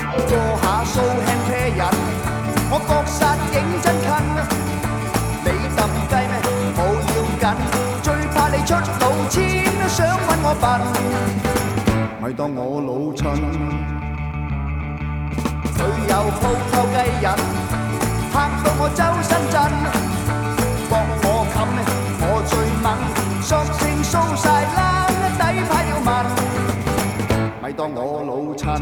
過下數輕啤人，我覺實認真近。你揼雞咩？冇要緊，最怕你出老千，想揾我笨。咪當我老襯，佢有鋪頭雞人，嚇到我周身震。搏我冚咩？我最猛，索性掃晒冷，底牌要問。咪當我老襯，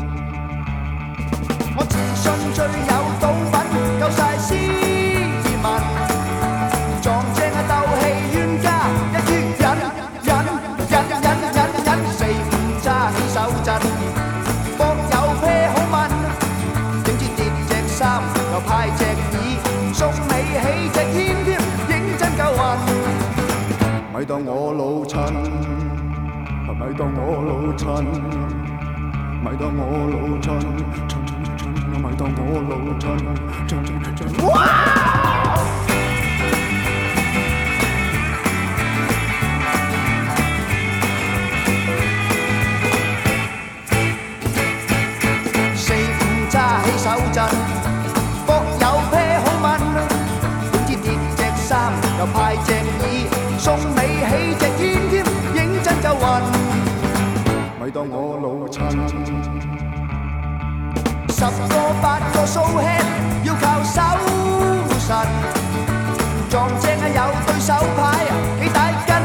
我自信最有賭品，夠晒斯文。撞正啊鬥氣冤家，一於忍，四五揸起手震，搏有啤好問，點知跌隻衫又派隻耳，送你起隻煙添，認真夠運。咪當我老襯，咪當我老襯，咪當我老襯，咪當我老襯，哇！手震，搏有啤好問，點知跌隻衫又派隻耳，送你起隻煙添，認真夠運。咪當我老襯，10個8個數 head 要靠手神，撞正啊有對手牌，幾大根，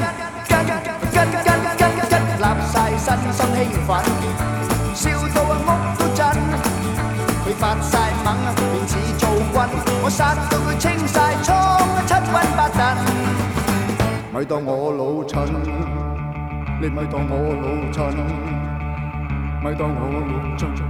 立晒身心興奮，笑到啊屋都震。佢發晒猛，便似做軍，我殺到佢清晒倉，7軍8陣。咪當我老襯，你咪當我老襯，咪當我老襯。